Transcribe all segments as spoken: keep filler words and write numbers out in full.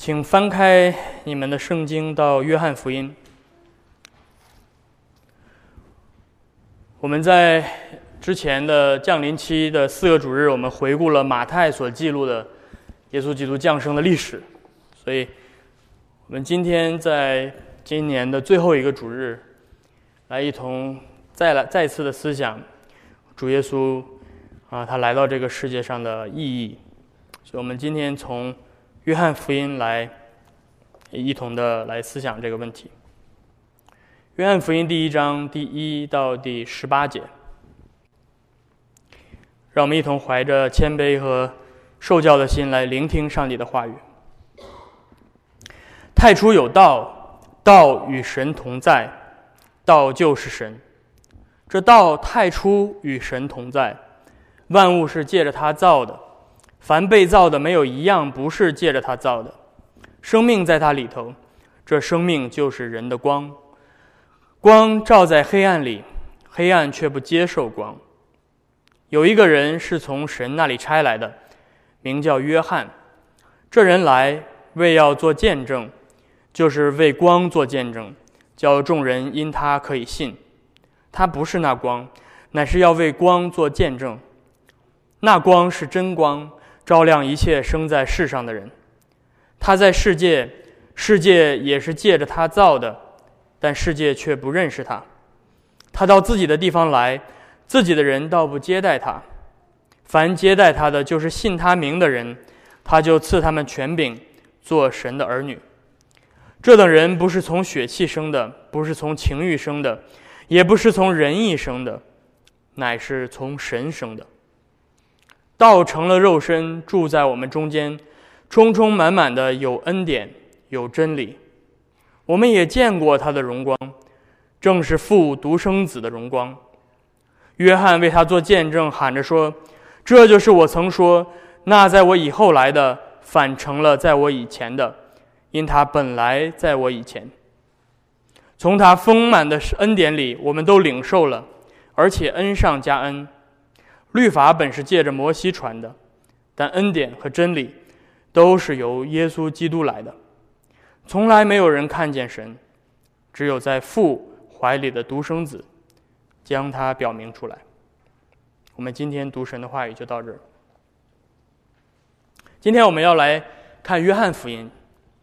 请翻开你们的圣经到约翰福音。我们在之前的降临期的四个主日，我们回顾了马太所记录的耶稣基督降生的历史，所以我们今天在今年的最后一个主日，来一同再来再次的思想主耶稣啊，他来到这个世界上的意义。所以我们今天从约翰福音来一同的来思想这个问题。约翰福音第一章第一到第十八节，让我们一同怀着谦卑和受教的心来聆听上帝的话语。太初有道，道与神同在，道就是神。这道太初与神同在，万物是借着他造的，凡被造的没有一样不是借着他造的。生命在他里头，这生命就是人的光。光照在黑暗里，黑暗却不接受光。有一个人是从神那里差来的，名叫约翰。这人来为要做见证，就是为光做见证，叫众人因他可以信。他不是那光，乃是要为光做见证。那光是真光，照亮一切生在世上的人。他在世界，世界也是借着他造的，但世界却不认识他。他到自己的地方来，自己的人倒不接待他。凡接待他的，就是信他名的人，他就赐他们权柄，做神的儿女。这等人不是从血气生的，不是从情欲生的，也不是从人意生的，乃是从神生的。道成了肉身，住在我们中间，充充满满的有恩典，有真理。我们也见过他的荣光，正是父独生子的荣光。约翰为他做见证，喊着说：这就是我曾说，那在我以后来的，反成了在我以前的，因他本来在我以前。从他丰满的恩典里，我们都领受了，而且恩上加恩。律法本是借着摩西传的，但恩典和真理都是由耶稣基督来的。从来没有人看见神，只有在父怀里的独生子将他表明出来。我们今天读神的话语就到这儿。今天我们要来看约翰福音。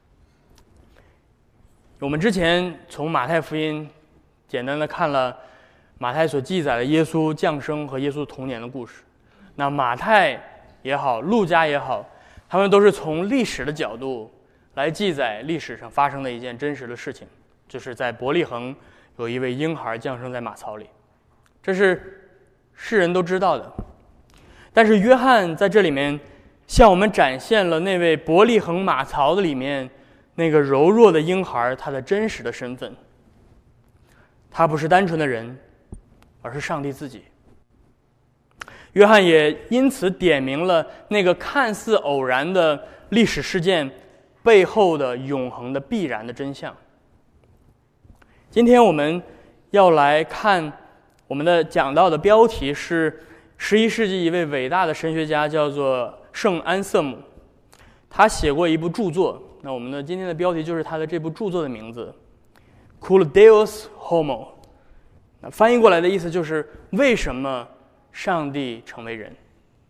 我们之前从马太福音简单的看了马太所记载的耶稣降生和耶稣童年的故事。那马太也好，路加也好，他们都是从历史的角度来记载历史上发生的一件真实的事情，就是在伯利恒有一位婴孩降生在马槽里，这是世人都知道的。但是约翰在这里面向我们展现了那位伯利恒马槽的里面那个柔弱的婴孩他的真实的身份。他不是单纯的人，而是上帝自己。约翰也因此点明了那个看似偶然的历史事件背后的永恒的必然的真相。今天我们要来看我们的讲道的标题是十一世纪一位伟大的神学家，叫做圣安瑟姆。他写过一部著作，那我们的今天的标题就是他的这部著作的名字 Cur Deus Homo。 那翻译过来的意思就是为什么上帝成为人。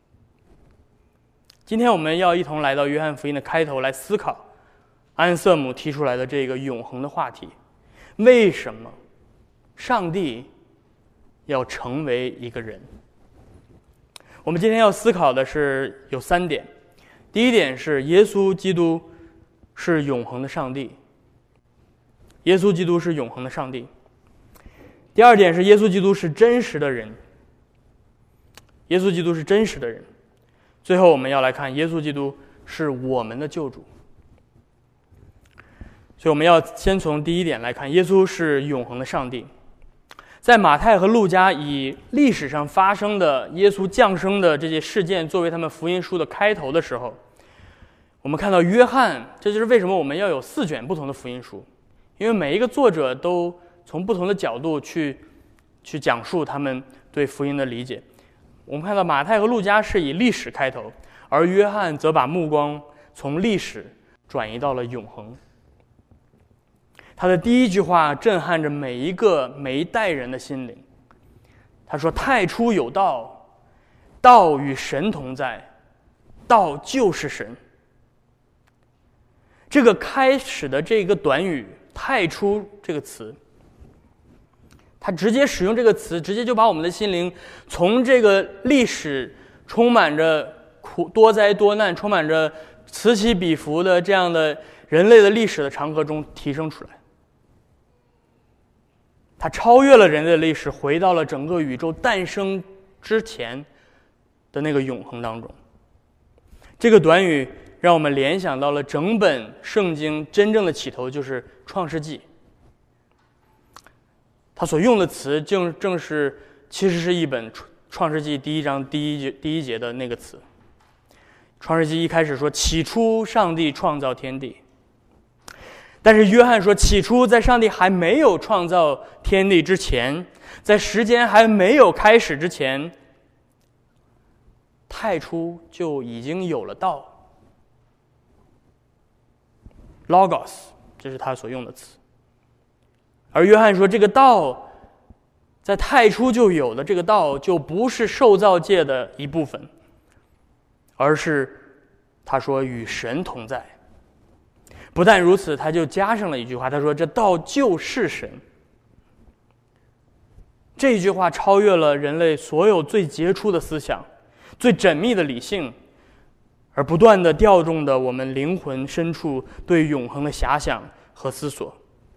今天我们要一同来到约翰福音的开头来思考安瑟姆提出来的这个永恒的话题：为什么上帝要成为一个人？我们今天要思考的是有三点。第一点是耶稣基督是永恒的上帝，耶稣基督是永恒的上帝。第二点是耶稣基督是真实的人，耶稣基督是真实的人。最后我们要来看耶稣基督是我们的救主。所以我们要先从第一点来看，耶稣是永恒的上帝。在马太和路加以历史上发生的耶稣降生的这些事件作为他们福音书的开头的时候，我们看到约翰，这就是为什么我们要有四卷不同的福音书，因为每一个作者都从不同的角度去去讲述他们对福音的理解。我们看到马太和路加是以历史开头，而约翰则把目光从历史转移到了永恒。他的第一句话震撼着每一个每一代人的心灵。他说：“太初有道，道与神同在，道就是神。”这个开始的这个短语“太初”这个词，他直接使用这个词，直接就把我们的心灵从这个历史充满着苦多灾多难、充满着此起彼伏的这样的人类的历史的长河中提升出来。它超越了人类的历史，回到了整个宇宙诞生之前的那个永恒当中。这个短语让我们联想到了整本圣经真正的起头就是创世纪。他所用的词正正是其实是一本创世纪第一章第一节第一节的那个词。创世纪一开始说：“起初上帝创造天地。”但是约翰说，起初在上帝还没有创造天地之前，在时间还没有开始之前，太初就已经有了道。 Logos 这是他所用的词。而约翰说，这个道在太初就有的这个道就不是受造界的一部分，而是他说与神同在。不但如此，他就加上了一句话，他说这道就是神。这一句话超越了人类所有最杰出的思想、最缜密的理性，而不断地调动的我们灵魂深处对永恒的遐想和思索。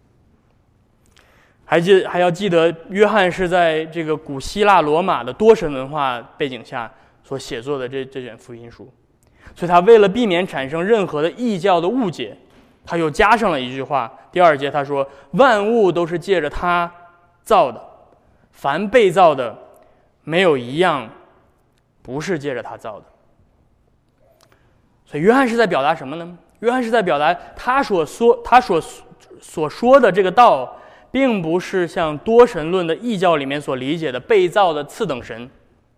还记还要记得，约翰是在这个古希腊罗马的多神文化背景下所写作的这这卷福音书，所以他为了避免产生任何的异教的误解，他又加上了一句话。第二节他说：“万物都是借着他造的，凡被造的，没有一样不是借着他造的。”所以约翰是在表达什么呢？约翰是在表达他所说他所所说的这个道，并不是像多神论的异教里面所理解的被造的次等神，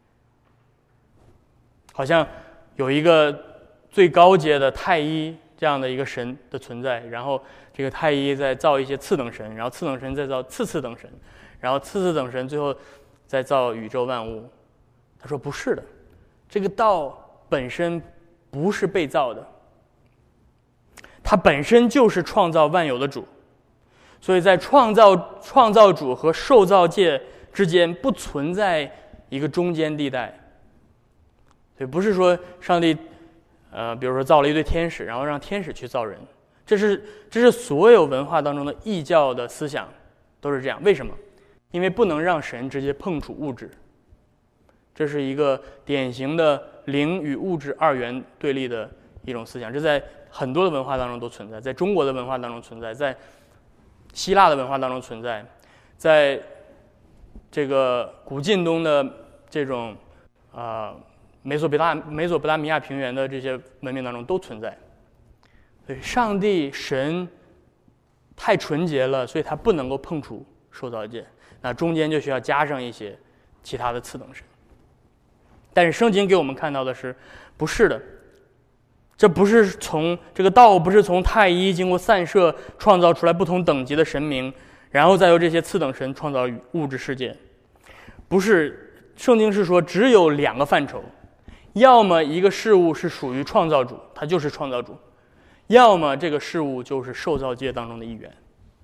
好像有一个最高阶的太一这样的一个神的存在，然后这个太一再造一些次等神，然后次等神再造次次等神，然后次次等神最后再造宇宙万物。他说不是的，这个道本身不是被造的，它本身就是创造万有的主。所以在创造创造主和受造界之间不存在一个中间地带。所以不是说上帝呃，比如说造了一堆天使，然后让天使去造人，这是这是所有文化当中的异教的思想都是这样。为什么？因为不能让神直接碰触物质，这是一个典型的灵与物质二元对立的一种思想，这在很多的文化当中都存在，在中国的文化当中存在，在希腊的文化当中存在，在这个古近东的这种啊。呃美索不达美索不达米亚平原的这些文明当中都存在。所以上帝神太纯洁了，所以他不能够碰触受造界，那中间就需要加上一些其他的次等神。但是圣经给我们看到的是，不是的，这不是从这个道不是从太一经过散射创造出来不同等级的神明，然后再由这些次等神创造物质世界。不是，圣经是说只有两个范畴，要么一个事物是属于创造主，它就是创造主；要么这个事物就是受造界当中的一员。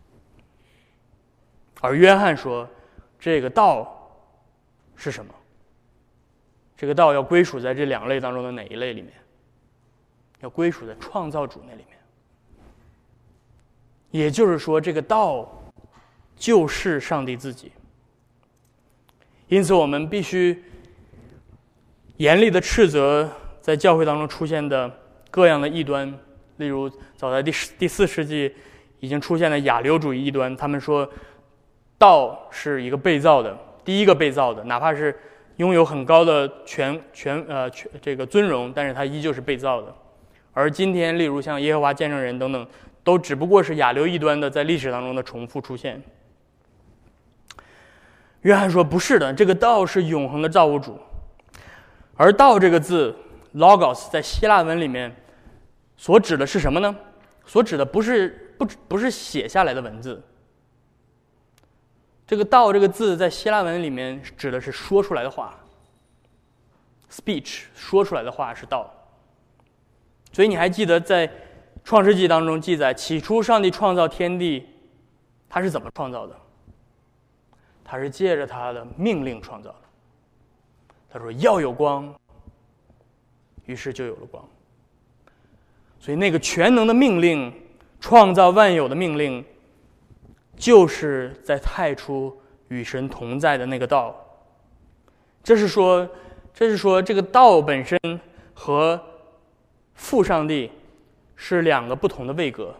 而约翰说，这个道是什么？这个道要归属在这两类当中的哪一类里面？要归属在创造主那里面。也就是说，这个道就是上帝自己。因此，我们必须严厉的斥责在教会当中出现的各样的异端，例如早在第第四世纪已经出现的亚流主义异端，他们说道是一个被造的，第一个被造的，哪怕是拥有很高的权权呃权这个尊荣，但是它依旧是被造的。而今天，例如像耶和华见证人等等，都只不过是亚流异端的在历史当中的重复出现。约翰说不是的，这个道是永恒的造物主。而道这个字 logos 在希腊文里面所指的是什么呢？ 所指的不是不不是写下来的文字。这个道这个字在希腊文里面指的是说出来的话 ，speech 说出来的话是道。所以你还记得在创世纪当中记载，起初上帝创造天地，他是怎么创造的？他是借着他的命令创造的。他说要有光，于是就有了光。所以那个全能的命令，创造万有的命令，就是在太初与神同在的那个道。这是说，这是说这个道本身和父上帝是两个不同的位格。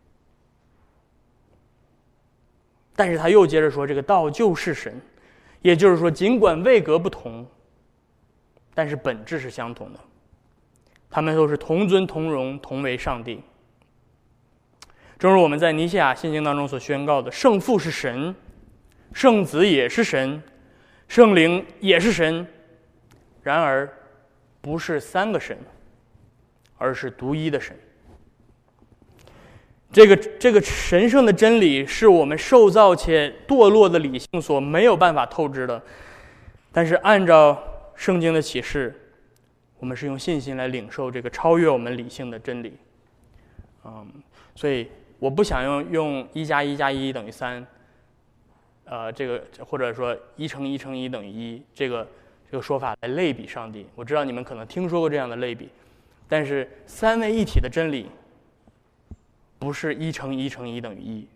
但是他又接着说，这个道就是神，也就是说，尽管位格不同，但是本质是相同的。他们都是同尊同荣，同为上帝。正如我们在尼西亚信经当中所宣告的，圣父是神，圣子也是神，圣灵也是神，然而不是三个神，而是独一的神。这个这个神圣的真理是我们受造且堕落的理性所没有办法透支的，但是按照圣经的启示，我们是用信心来领受这个超越我们理性的真理。嗯，所以我不想用用一加一加一等于三，呃，这个或者说一乘一乘一等于一这个这个说法来类比上帝。我知道你们可能听说过这样的类比，但是三位一体的真理不是一乘一乘一等于一。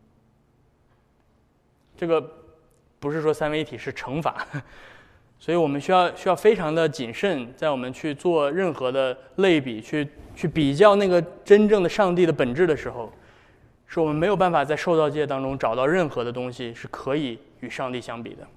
这个不是说三位一体是乘法。所以我们需要需要非常的谨慎，在我们去做任何的类比，去去比较那个真正的上帝的本质的时候，是我们没有办法在受造界当中找到任何的东西是可以与上帝相比的。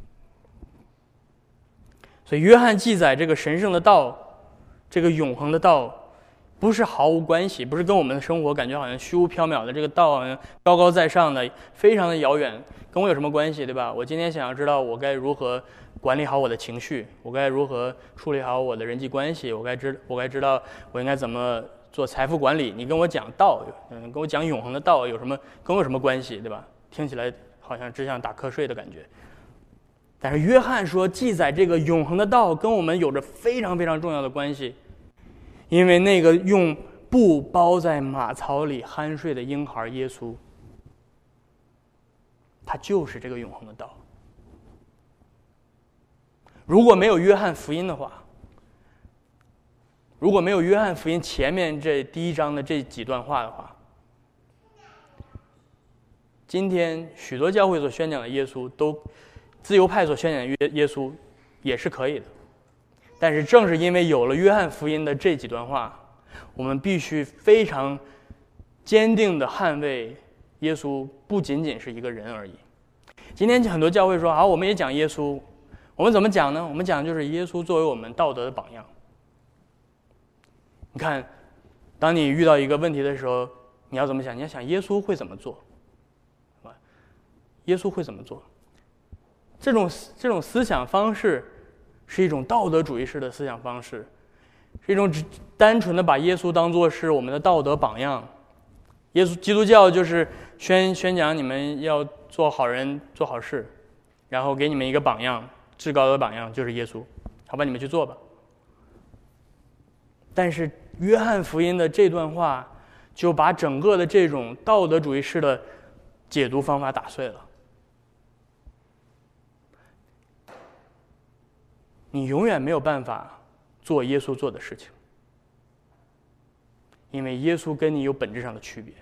所以约翰记载这个神圣的道，这个永恒的道，不是毫无关系，不是跟我们的生活感觉好像虚无缥缈的这个道好像高高在上的，非常的遥远，跟我有什么关系，对吧？我今天想要知道我该如何管理好我的情绪，我该如何处理好我的人际关系，我该知我该知道我应该怎么做财富管理。你跟我讲道，嗯，跟我讲永恒的道有什么跟我有什么关系，对吧？听起来好像只想打瞌睡的感觉。但是约翰说，记载这个永恒的道跟我们有着非常非常重要的关系，因为那个用布包在马槽里酣睡的婴孩耶稣，他就是这个永恒的道。如果没有约翰福音的话，如果没有约翰福音前面这第一章的这几段话的话，今天许多教会所宣讲的耶稣，都自由派所宣讲的耶耶稣也是可以的。但是正是因为有了约翰福音的这几段话，我们必须非常坚定地捍卫耶稣不仅仅是一个人而已。今天很多教会说，好，我们也讲耶稣，我们怎么讲呢？我们讲就是耶稣作为我们道德的榜样。你看，当你遇到一个问题的时候，你要怎么想？你要想耶稣会怎么做，是吧？耶稣会怎么做？这种这种思想方式是一种道德主义式的思想方式，是一种只单纯的把耶稣当作是我们的道德榜样。耶稣基督教就是宣宣讲你们要做好人做好事，然后给你们一个榜样，至高的榜样就是耶稣，好吧，你们去做吧。但是约翰福音的这段话就把整个的这种道德主义式的解读方法打碎了。你永远没有办法做耶稣做的事情，因为耶稣跟你有本质上的区别。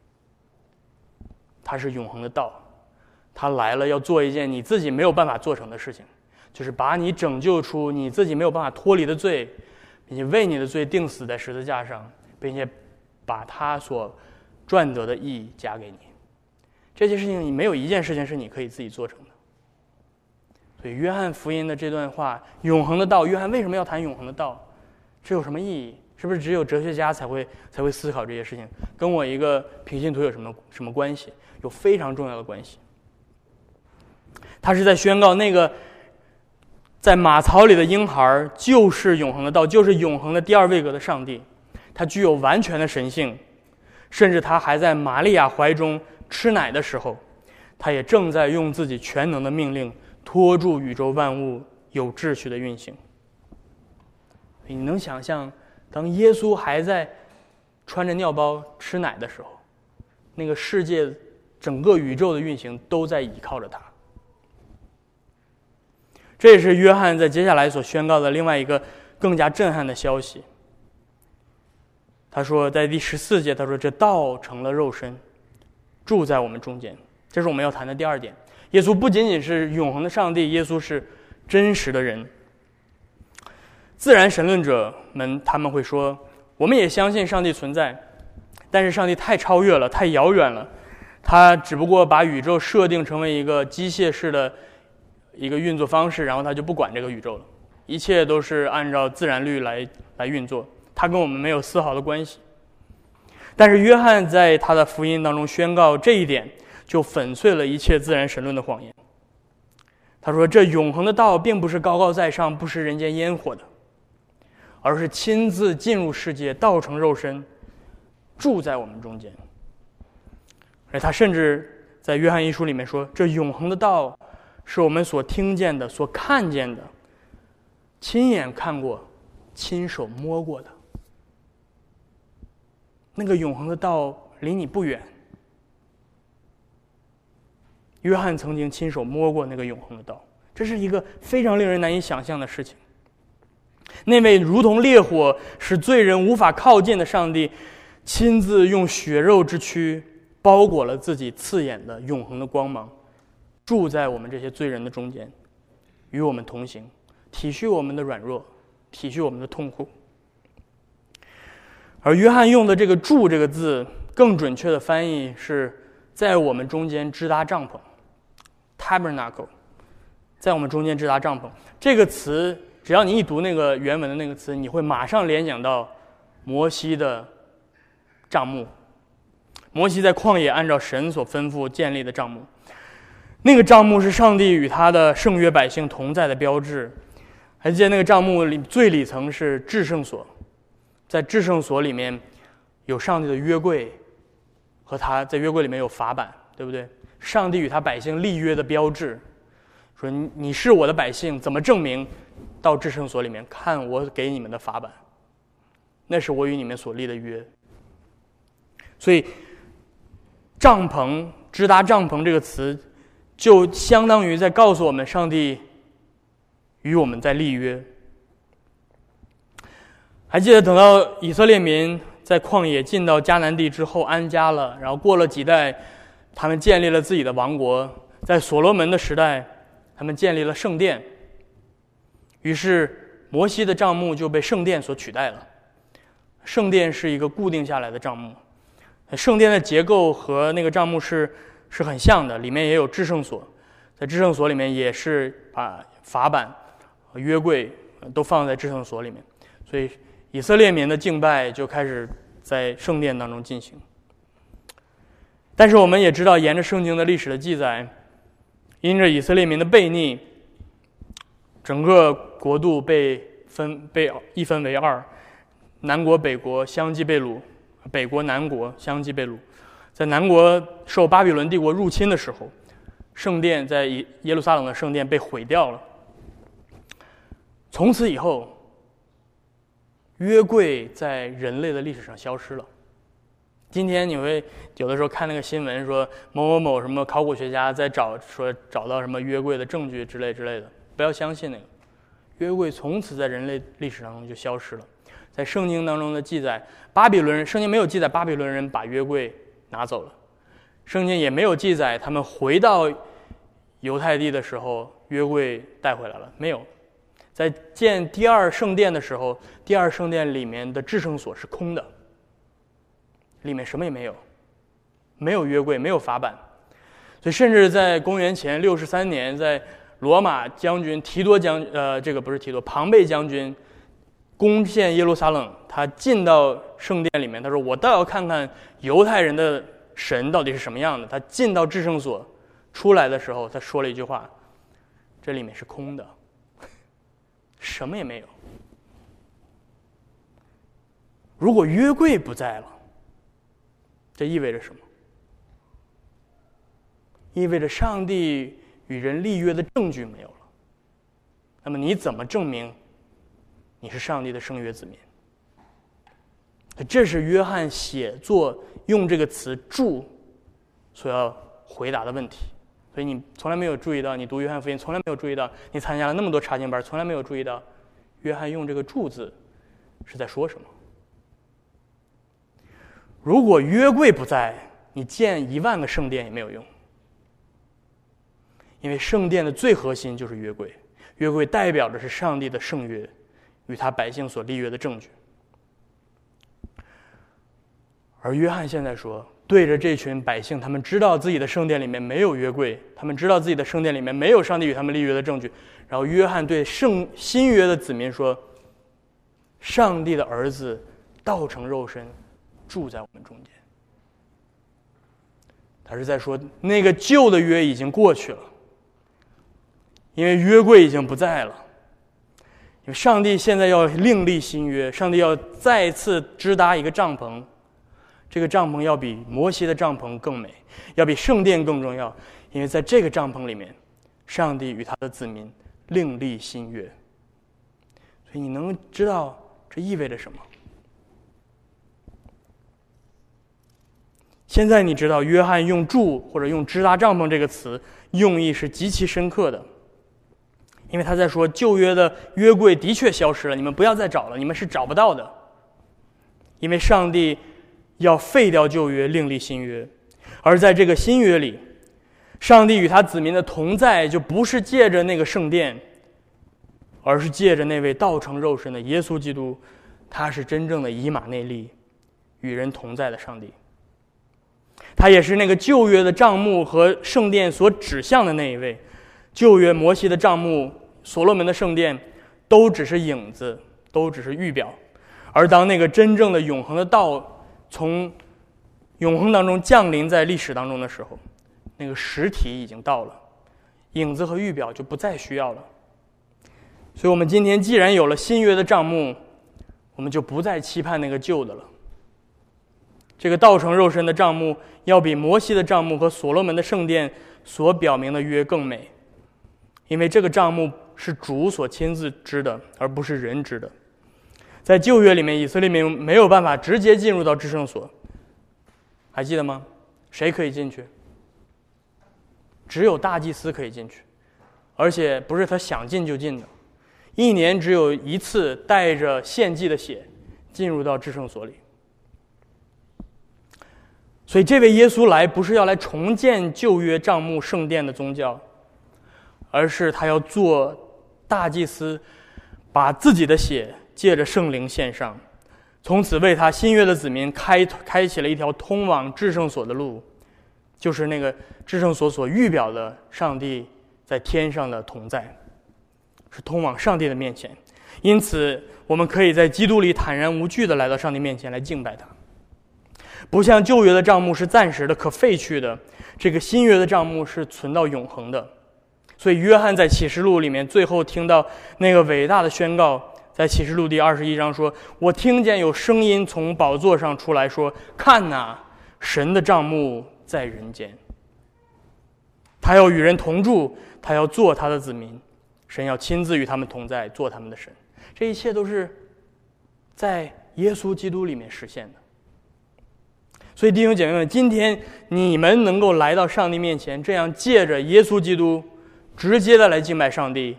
他是永恒的道，他来了要做一件你自己没有办法做成的事情，就是把你拯救出你自己没有办法脱离的罪，并且为你的罪钉死在十字架上，并且把他所赚得的义义加给你。这些事情你没有一件事情是你可以自己做成的。所以约翰福音的这段话，永恒的道，约翰为什么要谈永恒的道？这有什么意义？是不是只有哲学家才会才会思考这些事情？跟我一个平信徒有什么什么关系？有非常重要的关系。他是在宣告那个在马槽里的婴孩就是永恒的道，就是永恒的第二位格的上帝。他具有完全的神性， 甚至他还在玛利亚怀中吃奶的时候，他也正在用自己全能的命令拖住宇宙万物有秩序的运行。你能想象，当耶稣还在穿着尿包吃奶的时候，那个世界整个宇宙的运行都在倚靠着他。这也是约翰在接下来所宣告的另外一个更加震撼的消息。他说在第十四节，他说这道成了肉身，住在我们中间。这是我们要谈的第二点。耶稣不仅仅是永恒的上帝，耶稣是真实的人。自然神论者们他们会说，我们也相信上帝存在，但是上帝太超越了，太遥远了，他只不过把宇宙设定成为一个机械式的一个运作方式，然后他就不管这个宇宙了，一切都是按照自然律来来运作，他跟我们没有丝毫的关系。但是约翰在他的福音当中宣告这一点，就粉碎了一切自然神论的谎言。他说这永恒的道并不是高高在上不食人间烟火的，而是亲自进入世界，道成肉身，住在我们中间。而他甚至在约翰一书里面说，这永恒的道是我们所听见的，所看见的，亲眼看过，亲手摸过的。那个永恒的道离你不远，约翰曾经亲手摸过那个永恒的道，这是一个非常令人难以想象的事情。那位如同烈火使罪人无法靠近的上帝，亲自用血肉之躯包裹了自己刺眼的永恒的光芒，住在我们这些罪人的中间，与我们同行，体恤我们的软弱，体恤我们的痛苦。而约翰用的这个住这个字，更准确的翻译是在我们中间支搭帐篷 tabernacle， 在我们中间支搭帐篷。这个词只要你一读那个原文的那个词，你会马上联想到摩西的帐幕。摩西在旷野按照神所吩咐建立的帐幕，那个帐幕是上帝与他的圣约百姓同在的标志。还记得那个帐幕里最里层是至圣所，在至圣所里面有上帝的约柜，和他在约柜里面有法版，对不对？上帝与他百姓立约的标志，说你是我的百姓，怎么证明？到至圣所里面看我给你们的法版，那是我与你们所立的约。所以帐篷支搭帐篷这个词就相当于在告诉我们上帝与我们在立约。还记得等到以色列民在旷野进到迦南地之后安家了，然后过了几代，他们建立了自己的王国，在所罗门的时代他们建立了圣殿，于是摩西的帐幕就被圣殿所取代了。圣殿是一个固定下来的帐幕，圣殿的结构和那个帐幕是是很像的，里面也有至圣所，在至圣所里面也是把法版约柜都放在至圣所里面，所以以色列民的敬拜就开始在圣殿当中进行。但是我们也知道，沿着圣经的历史的记载，因着以色列民的悖逆，整个国度被分被一分为二，南国北国相继被掳，北国南国相继被掳。在南国受巴比伦帝国入侵的时候，圣殿在耶路撒冷的圣殿被毁掉了。从此以后，约柜在人类的历史上消失了。今天你会有的时候看那个新闻说某某某什么考古学家在找说找到什么约柜的证据之类之类的，不要相信那个。约柜从此在人类历史当中就消失了。在圣经当中的记载，巴比伦人圣经没有记载巴比伦人把约柜拿走了，圣经也没有记载他们回到犹太地的时候约柜带回来了，没有。在建第二圣殿的时候，第二圣殿里面的至圣所是空的，里面什么也没有，没有约柜，没有法版。所以甚至在公元前六十三年，在罗马将军提多将呃这个不是提多庞贝将军攻陷耶路撒冷，他进到圣殿里面，他说我倒要看看犹太人的神到底是什么样的。他进到至圣所出来的时候，他说了一句话，这里面是空的，什么也没有。如果约柜不在了， 这意味着什么？意味着上帝与人立约的证据没有了。那么你怎么证明你是上帝的圣约子民？这是约翰写作用这个词注所要回答的问题。所以你从来没有注意到，你读约翰福音从来没有注意到，你参加了那么多查经班从来没有注意到约翰用这个注字是在说什么。如果约柜不在，你建一万个圣殿也没有用，因为圣殿的最核心就是约柜，约柜代表的是上帝的圣约与他百姓所立约的证据。而约翰现在说，对着这群百姓，他们知道自己的圣殿里面没有约柜，他们知道自己的圣殿里面没有上帝与他们立约的证据，然后约翰对圣新约的子民说，上帝的儿子道成肉身住在我们中间。他是在说，那个旧的约已经过去了，因为约柜已经不在了，因为上帝现在要另立新约，上帝要再次支搭一个帐篷，这个帐篷要比摩西的帐篷更美，要比圣殿更重要，因为在这个帐篷里面，上帝与他的子民另立新约。所以你能知道这意味着什么？现在你知道约翰用住或者用支搭帐篷这个词用意是极其深刻的，因为他在说旧约的约柜的确消失了，你们不要再找了，你们是找不到的，因为上帝要废掉旧约，另立新约。而在这个新约里，上帝与他子民的同在就不是借着那个圣殿，而是借着那位道成肉身的耶稣基督，他是真正的以马内利，与人同在的上帝。他也是那个旧约的帐幕和圣殿所指向的那一位。旧约摩西的帐幕、所罗门的圣殿都只是影子，都只是预表，而当那个真正的永恒的道从永恒当中降临在历史当中的时候，那个实体已经到了，影子和预表就不再需要了。所以我们今天既然有了新约的帐幕，我们就不再期盼那个旧的了。这个道成肉身的帐幕要比摩西的帐幕和所罗门的圣殿所表明的约更美，因为这个帐幕是主所亲自织的，而不是人织的。在旧约里面，以色列民没有办法直接进入到至圣所，还记得吗？谁可以进去？只有大祭司可以进去，而且不是他想进就进的，一年只有一次带着献祭的血进入到至圣所里。所以这位耶稣来不是要来重建旧约帐幕圣殿的宗教，而是他要做大祭司，把自己的血借着圣灵献上，从此为他新约的子民开开启了一条通往至圣所的路，就是那个至圣所所预表的上帝在天上的同在，是通往上帝的面前。因此我们可以在基督里坦然无惧地来到上帝面前来敬拜他。不像旧约的帐幕是暂时的可废去的，这个新约的帐幕是存到永恒的。所以约翰在启示录里面最后听到那个伟大的宣告，在启示录第二十一章说，我听见有声音从宝座上出来说，看哪，神的帐幕在人间，他要与人同住，他要做他的子民，神要亲自与他们同在，做他们的神。这一切都是在耶稣基督里面实现的。所以弟兄姐妹们，今天你们能够来到上帝面前，这样借着耶稣基督直接的来敬拜上帝，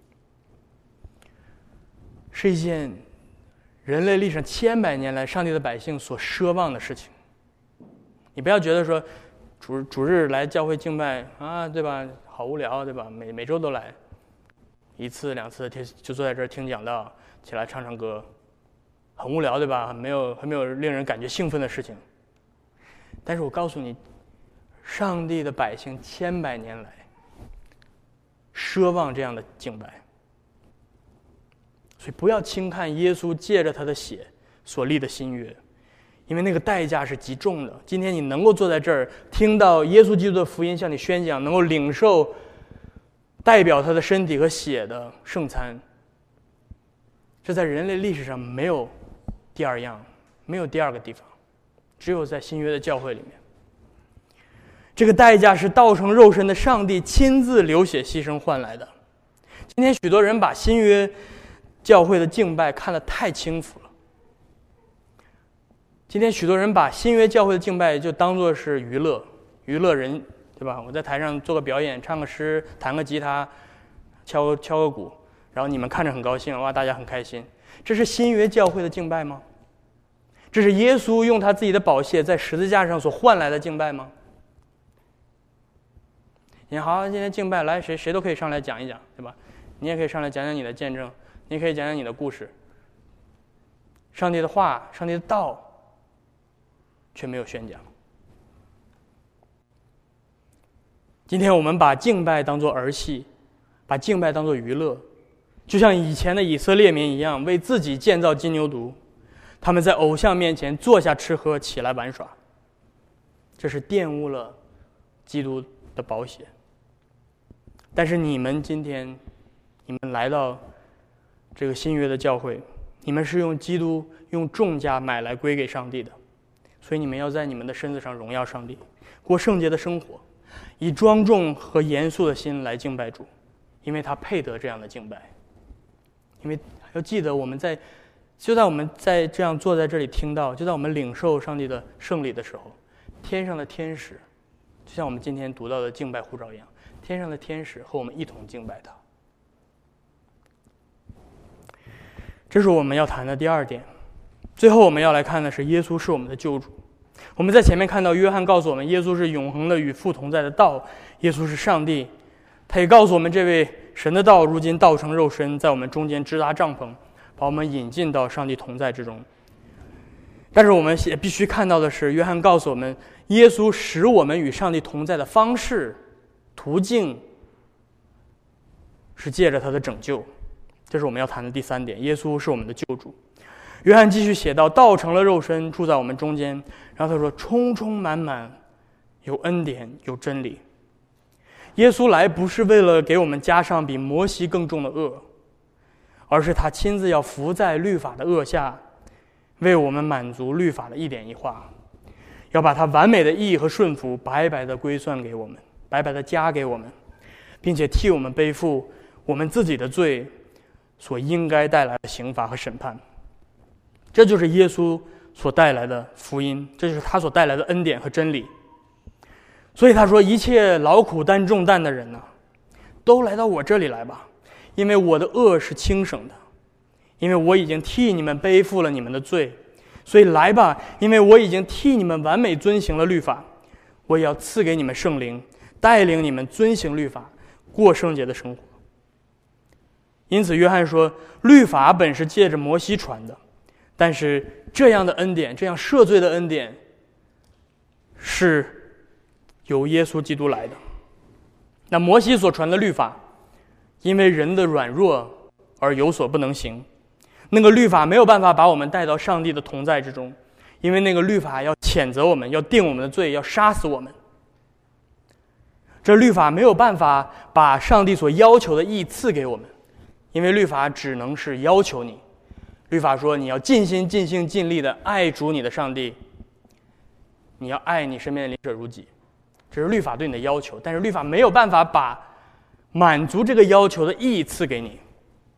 是一件人类历史上千百年来上帝的百姓所奢望的事情。你不要觉得说主主日来教会敬拜啊，对吧？好无聊，对吧？每每周都来一次两次，就坐在这儿听讲道，起来唱唱歌，很无聊，对吧？没有还没有令人感觉兴奋的事情。但是我告诉你，上帝的百姓千百年来奢望这样的敬拜，所以不要轻看耶稣借着他的血所立的新约，因为那个代价是极重的。今天你能够坐在这儿听到耶稣基督的福音向你宣讲，能够领受代表他的身体和血的圣餐，这在人类历史上没有第二样，没有第二个地方。 只有在新约的教会里面。这个代价是道成肉身的上帝亲自流血牺牲换来的。今天许多人把新约教会的敬拜看得太轻浮了。今天许多人把新约教会的敬拜就当作是娱乐，娱乐人，对吧？我在台上做个表演，唱个诗，弹个吉他，敲个敲个鼓，然后你们看着很高兴，哇，大家很开心。这是新约教会的敬拜吗？这是耶稣用他自己的宝血在十字架上所换来的敬拜吗？你好，今天敬拜来，谁谁都可以上来讲一讲，对吧？你也可以上来讲讲你的见证，你也可以讲讲你的故事。上帝的话，上帝的道，却没有宣讲。今天我们把敬拜当作儿戏，把敬拜当作娱乐，就像以前的以色列民一样，为自己建造金牛犊。他们在偶像面前坐下吃喝，起来玩耍，这是玷污了基督的宝血。但是你们今天，你们来到这个新约的教会，你们是用基督用重价买来归给上帝的，所以你们要在你们的身子上荣耀上帝，过圣洁的生活，以庄重和严肃的心来敬拜主，因为他配得这样的敬拜。因为要记得，我们在就在我们在这样坐在这里听到，就在我们领受上帝的圣礼的时候，天上的天使，就像我们今天读到的敬拜呼召一样，天上的天使和我们一同敬拜他。这是我们要谈的第二点。最后我们要来看的是耶稣是我们的救主。我们在前面看到约翰告诉我们，耶稣是永恒的与父同在的道，耶稣是上帝。他也告诉我们，这位神的道如今道成肉身，在我们中间支搭帐篷，把我们引进到上帝同在之中。但是我们也必须看到的是，约翰告诉我们，耶稣使我们与上帝同在的方式、途径，是借着他的拯救。这是我们要谈的第三点，耶稣是我们的救主。约翰继续写道，道成了肉身，住在我们中间。然后他说，充充满满，有恩典，有真理。耶稣来不是为了给我们加上比摩西更重的恶，而是他亲自要伏在律法的恶下，为我们满足律法的一点一画，要把他完美的义和顺服白白的归算给我们，白白的加给我们，并且替我们背负我们自己的罪所应该带来的刑罚和审判。这就是耶稣所带来的福音，这就是他所带来的恩典和真理。所以他说，一切劳苦担重担的人呢、啊，都来到我这里来吧，因为我的恶是轻省的，因为我已经替你们背负了你们的罪。所以来吧，因为我已经替你们完美遵行了律法，我也要赐给你们圣灵，带领你们遵行律法，过圣洁的生活。因此约翰说，律法本是借着摩西传的，但是这样的恩典，这样赦罪的恩典，是由耶稣基督来的。那摩西所传的律法，因为人的软弱而有所不能行，那个律法没有办法把我们带到上帝的同在之中，因为那个律法要谴责我们，要定我们的罪，要杀死我们。这律法没有办法把上帝所要求的义赐给我们，因为律法只能是要求你。律法说你要尽心尽性尽力的爱主你的上帝，你要爱你身边的邻者如己，这是律法对你的要求。但是律法没有办法把满足这个要求的义赐给你。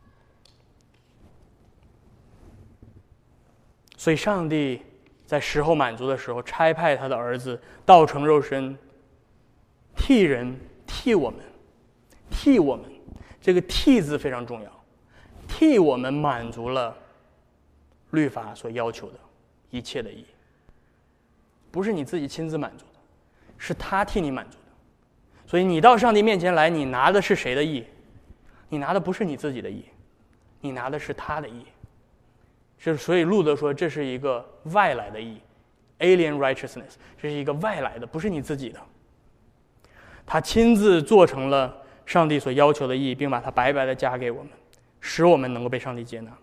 所以上帝在时候满足的时候，差派他的儿子道成肉身，替人替我们替我们这个替字非常重要，替我们满足了律法所要求的一切的义。不是你自己亲自满足的，是他替你满足的。所以你到上帝面前来，你拿的是谁的义？你拿的不是你自己的义，你拿的是他的义。是所以路德说，这是一个外来的义 ，alien righteousness， 这是一个外来的，不是你自己的。他亲自做成了上帝所要求的义，并把它白白的加给我们，使我们能够被上帝接纳。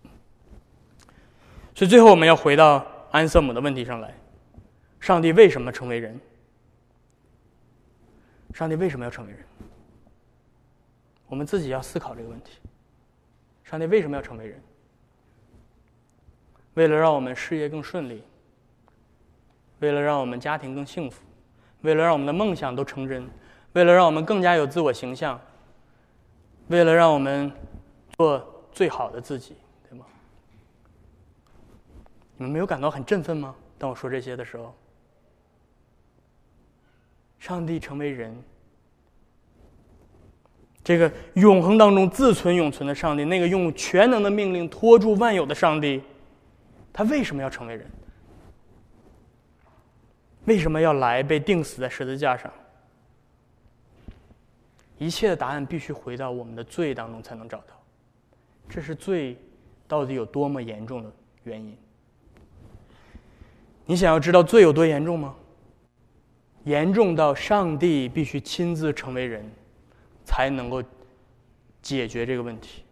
所以最后我们要回到安瑟姆的问题上来，上帝为什么成为人？上帝为什么要成为人？我们自己要思考这个问题。上帝为什么要成为人？为了让我们事业更顺利， 为了让我们家庭更幸福，为了让我们的梦想都成真，为了让我们更加有自我形象，为了让我们做最好的自己，对吗？你们没有感到很振奋吗？当我说这些的时候，上帝成为人，这个永恒当中自存永存的上帝，那个用全能的命令托住万有的上帝，他为什么要成为人？为什么要来被钉死在十字架上？一切的答案必须回到我们的罪当中才能找到。这是罪到底有多么严重的原因？你想要知道罪有多严重吗？严重到上帝必须亲自成为人，才能够解决这个问题。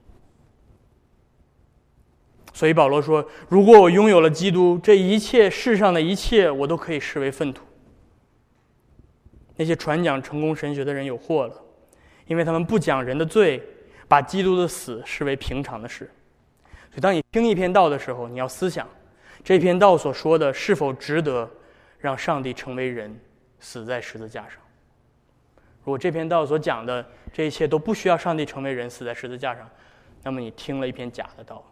所以保罗说，如果我拥有了基督，这一切世上的一切我都可以视为粪土。那些传讲成功神学的人有祸了，因为他们不讲人的罪，把基督的死视为平常的事。所以当你听一篇道的时候，你要思想这篇道所说的是否值得让上帝成为人，死在十字架上。如果这篇道所讲的这一切都不需要上帝成为人，死在十字架上，那么你听了一篇假的道。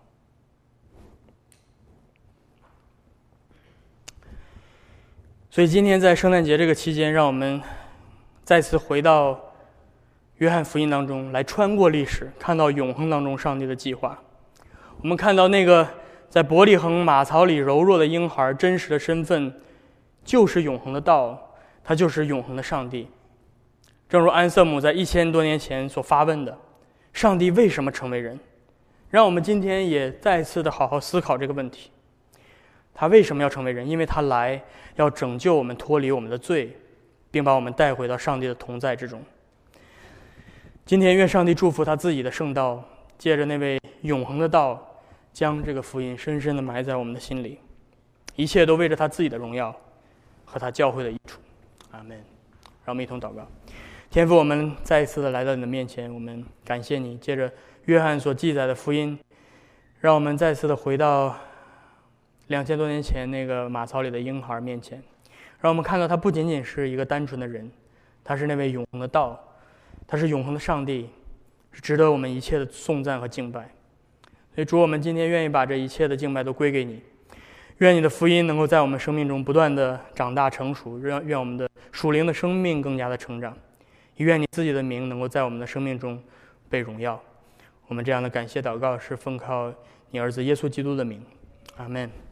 所以今天在圣诞节这个期间，让我们再次回到约翰福音当中来，穿过历史，看到永恒当中上帝的计划。我们看到那个在伯利恒马槽里柔弱的婴孩真实的身份，就是永恒的道，他就是永恒的上帝。正如安瑟姆在一千多年前所发问的，上帝为什么成为人？让我们今天也再次的好好思考这个问题。他为什么要成为人？因为他来要拯救我们，脱离我们的罪，并把我们带回到上帝的同在之中。今天愿上帝祝福他自己的圣道，借着那位永恒的道，将这个福音深深地埋在我们的心里，一切都为着他自己的荣耀和他教会的益处。阿们。让我们一同祷告。天父，我们再一次的来到你的面前，我们感谢你，借着约翰所记载的福音，让我们再次的回到两千多年前那个马槽里的婴孩面前，让我们看到他不仅仅是一个单纯的人，他是那位永恒的道，他是永恒的上帝，是值得我们一切的颂赞和敬拜。所以主，我们今天愿意把这一切的敬拜都归给你，愿你的福音能够在我们生命中不断的长大成熟，愿愿我们的属灵的生命更加的成长，也愿你自己的名能够在我们的生命中被荣耀。我们这样的感谢祷告是奉靠你儿子耶稣基督的名，阿们。